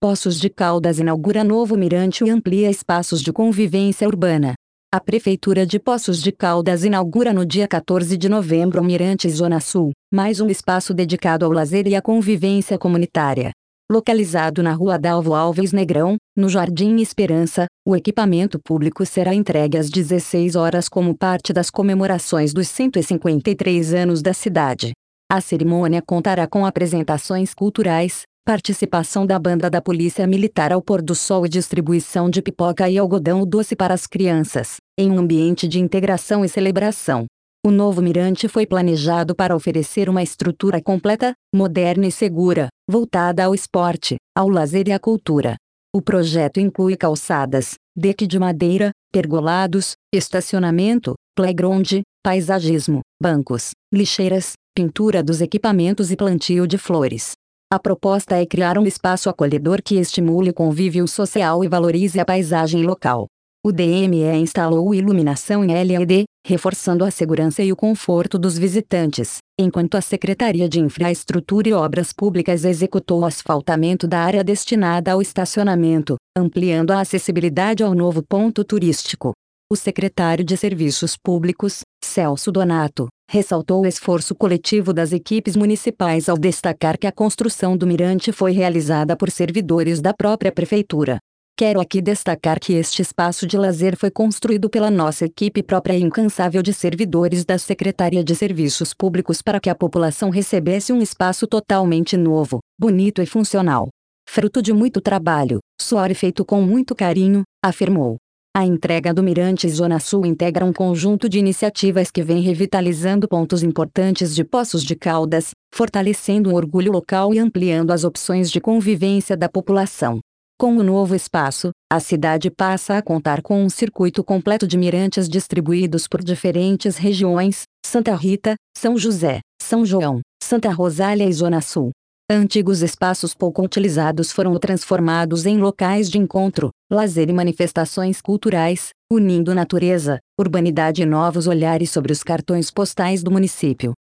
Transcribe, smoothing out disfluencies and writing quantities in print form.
Poços de Caldas inaugura novo mirante e amplia espaços de convivência urbana. A Prefeitura de Poços de Caldas inaugura no dia 14 de novembro o Mirante Zona Sul, mais um espaço dedicado ao lazer e à convivência comunitária. Localizado na Rua Dalvo Alves Negrão, no Jardim Esperança, o equipamento público será entregue às 16 horas como parte das comemorações dos 153 anos da cidade. A cerimônia contará com apresentações culturais, participação da banda da Polícia Militar ao pôr do sol e distribuição de pipoca e algodão doce para as crianças, em um ambiente de integração e celebração. O novo mirante foi planejado para oferecer uma estrutura completa, moderna e segura, voltada ao esporte, ao lazer e à cultura. O projeto inclui calçadas, deck de madeira, pergolados, estacionamento, playground, paisagismo, bancos, lixeiras, pintura dos equipamentos e plantio de flores. A proposta é criar um espaço acolhedor que estimule o convívio social e valorize a paisagem local. O DME instalou iluminação em LED, reforçando a segurança e o conforto dos visitantes, enquanto a Secretaria de Infraestrutura e Obras Públicas executou o asfaltamento da área destinada ao estacionamento, ampliando a acessibilidade ao novo ponto turístico. O secretário de Serviços Públicos, Celso Donato, ressaltou o esforço coletivo das equipes municipais ao destacar que a construção do mirante foi realizada por servidores da própria prefeitura. Quero aqui destacar que este espaço de lazer foi construído pela nossa equipe própria e incansável de servidores da Secretaria de Serviços Públicos para que a população recebesse um espaço totalmente novo, bonito e funcional. Fruto de muito trabalho, suor e feito com muito carinho, afirmou. A entrega do Mirante Zona Sul integra um conjunto de iniciativas que vem revitalizando pontos importantes de Poços de Caldas, fortalecendo o orgulho local e ampliando as opções de convivência da população. Com o novo espaço, a cidade passa a contar com um circuito completo de mirantes distribuídos por diferentes regiões: Santa Rita, São José, São João, Santa Rosália e Zona Sul. Antigos espaços pouco utilizados foram transformados em locais de encontro, lazer e manifestações culturais, unindo natureza, urbanidade e novos olhares sobre os cartões postais do município.